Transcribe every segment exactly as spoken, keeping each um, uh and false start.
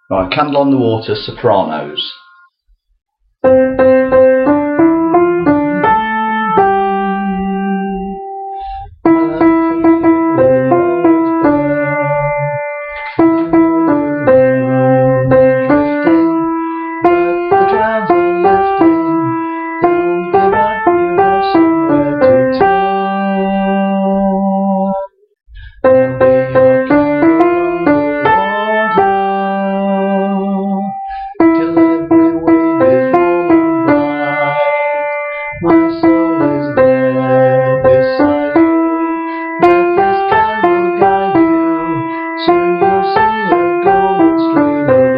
Right, Candle on the Water, Sopranos. My soul is there beside you. Let this candle guide you. Soon you'll see a golden stream of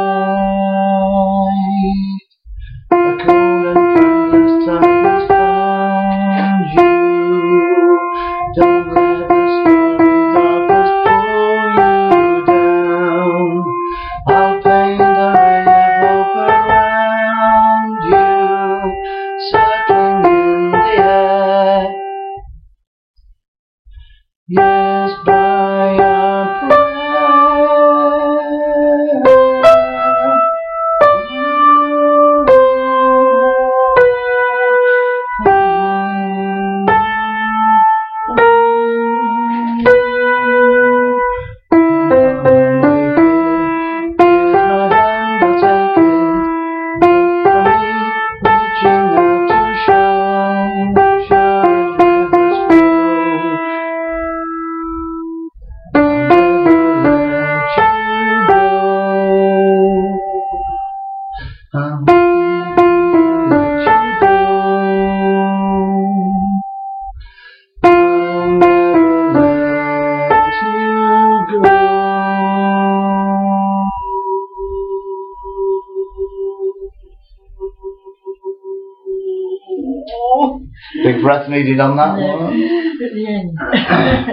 light. A cold and friendless time has found you. Don't let the stormy darkness pull you down. I'll paint a ray of hope around you, circling in the air. Yes, by our I'll never let you go. Big breath needed on that one. At the end.